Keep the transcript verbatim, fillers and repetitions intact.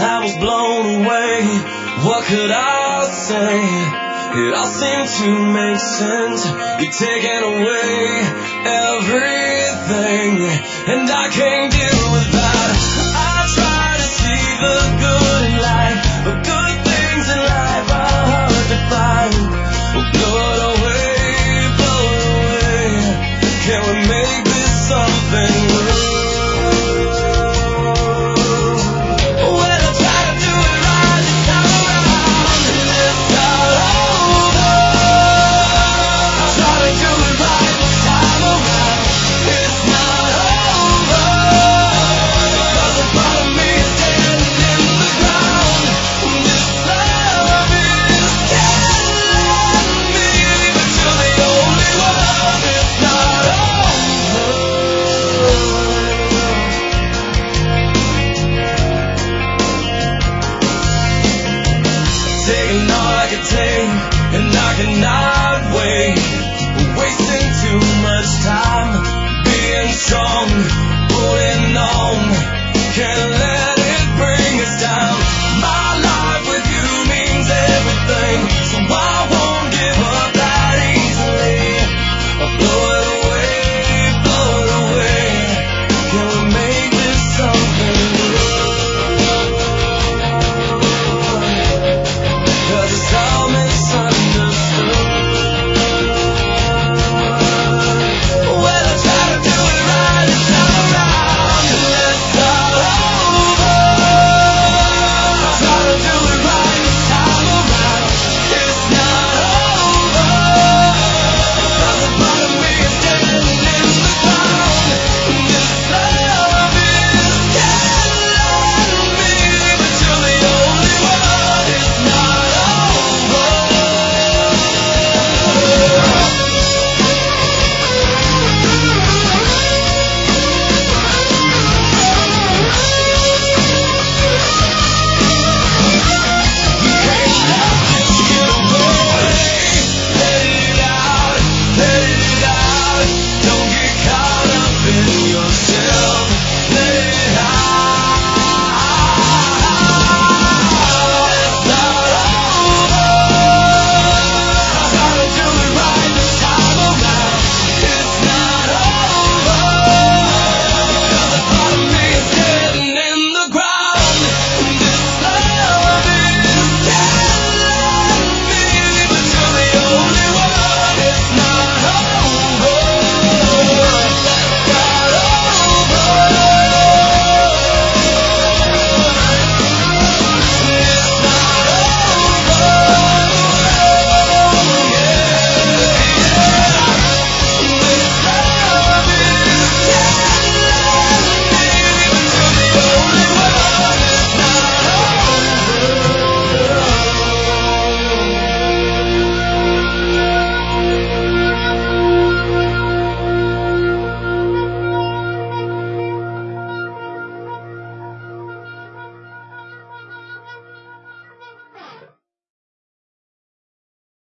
I was blown away. What could I say? It all seemed to make sense. You're taking away everything, and I can't deal with that. I try to see the good in life, but good things in life are hard to find. Well, blow it away, blow it away. Can we make this something real? And I cannot wait. We're wasting too much time being strong, holding on. Can't